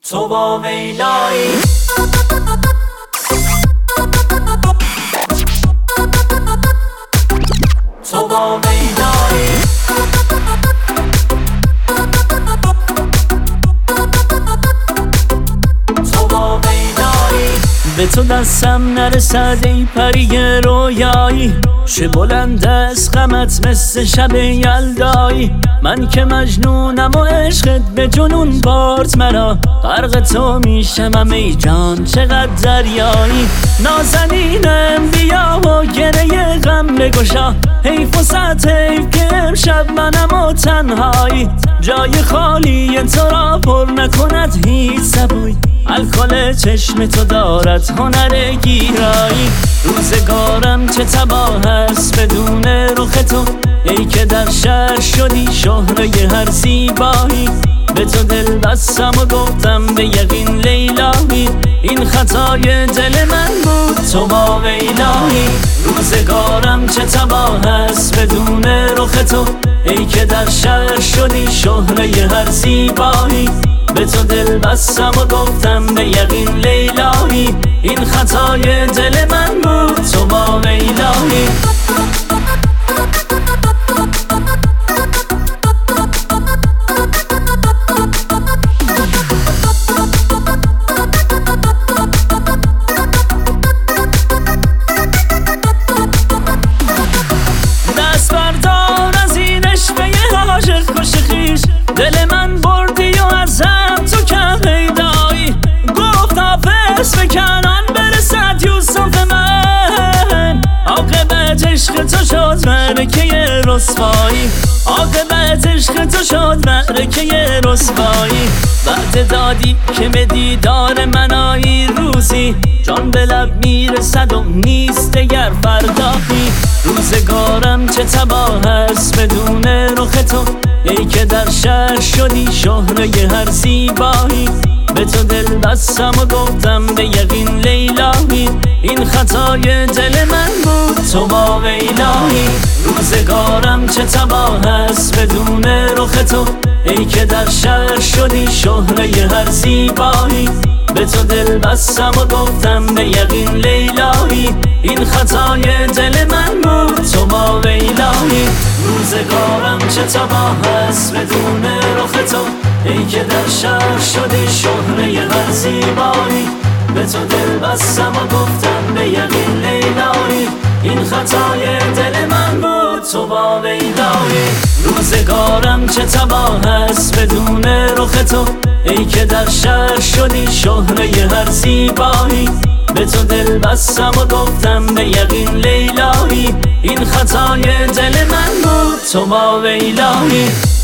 تو با میلایی تو با میلایی تو با میلایی به تو دستم نرسد ای پری رویایی چه بلند است غمت مثل شب یلدایی من که مجنونم و عشقت به جنون برد مرا غرق تو میشم ای جان چقدر دریایی نازنینم بیا و گره غم بگشا حیف و صد حیف که امشب منم و تنهایی جای خالی تو را پر نکند هیچ سبوی الکل چشم تو دارد هنر گیرایی روزگارم چه تباه است بدون رخ تو ای که در شهر شدی شهره هر زیبایی به تو دل بستم و گفتم به یقین لیلایی این خطای دل من بود تو با ویلایی روزگارم چه تباه است بدون رخ تو ای که در شهر شدی شهره هر زیبایی به تو دل بستم و گفتم به یقین لیلایی این خطای دل من بود تو با ویلایی دست بردار از این عشقه عاشق کش خویش دل من بردی و ازم تو کم پیدایی گفت حافظ به کنان برسد یوسف من عاقبت عشق تو شد معرکه رسوایی عاقبت عشق تو شد معرکه رسوایی وعده دادی که به دیدار من آیی روزی جان به لب میرسد و نیست دگر فردایی روزگارم چه تباه است بدون رخ تو ای که در شهر شدی شهره هر زیبایی به تو دل بستم و گفتم به یقین لیلایی این خطای دل من بود تو با ویلایی روزگارم چه تباه است بدون رخ تو ای که در شهر شدی شهره هر زیبایی به تو دل بستم و گفتم به یقین لیلایی این خطای دل من بود تو با ویلایی روزگارم چه تباه است بدون رخ تو ای که در شهر شدی شهره هر زیبایی به تو دل بستم و گفتم به یقین لیلایی این خطای دل من بود تو با ویلایی روزگارم چه تباه است بدون رخ تو ای که در شهر شدی شهره هر زیبایی به تو دل بستم و گفتم به یقین لیلایی این خطای دل من بود تو با ویلایی